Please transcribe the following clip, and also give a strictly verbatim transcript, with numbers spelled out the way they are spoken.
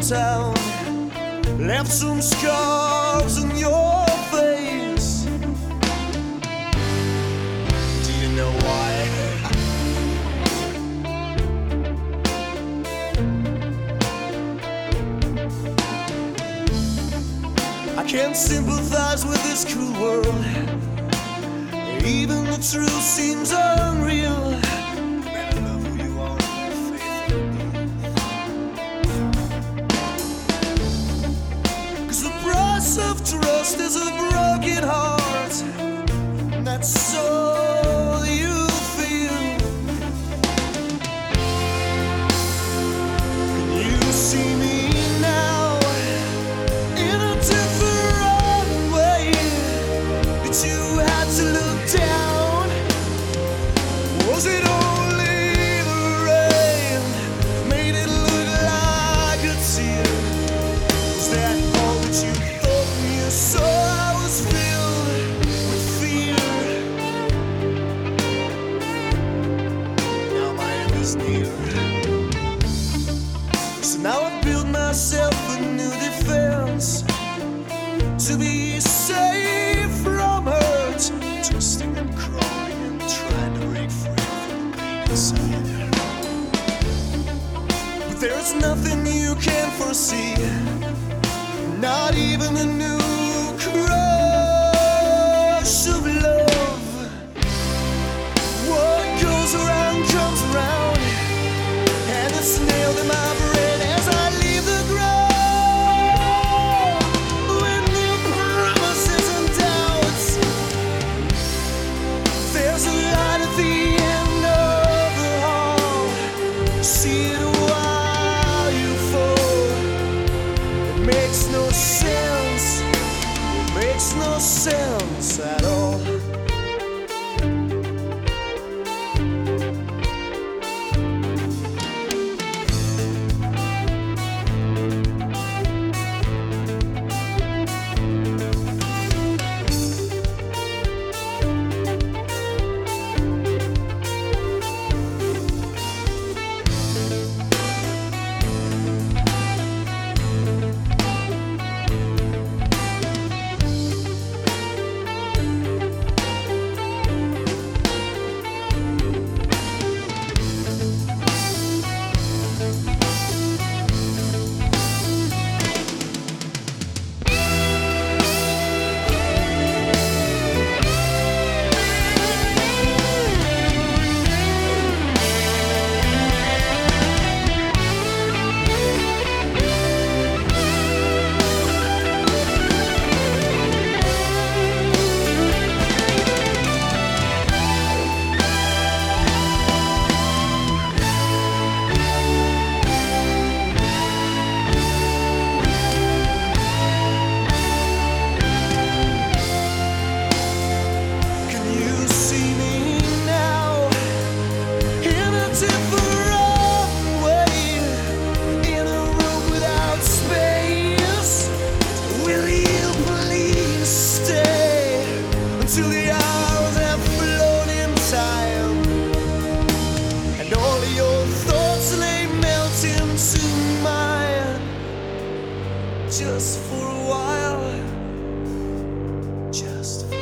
town, left some scars on your face. Do you know why? I can't sympathize with this cruel world. Even the truth seems unreal. Better love who you are and have faith. 'Cause the price of trust is a broken heart, and that's all you feel. Can you see me now in a different way? That you had to look down? Was it only the rain made it look like a tear? Was that all that you thought when you saw I was filled with fear? Now my end is near. So now I've built myself a new defense to be safe from hurt, twisting and crawling and trying to break free from the pain inside. But there's nothing you can foresee, not even a new crush of love. What goes around comes around, and it's nailed in my brain as I leave the ground. With new promises and doubts, there's a light at the end of the hall. See it while you fall. It makes no sense. It makes no sense at all. Can you see me now in a different way? In a room without space? Will you please stay until the hours have flown in time, and all of your thoughts lay melt into mine? Just for a while, just for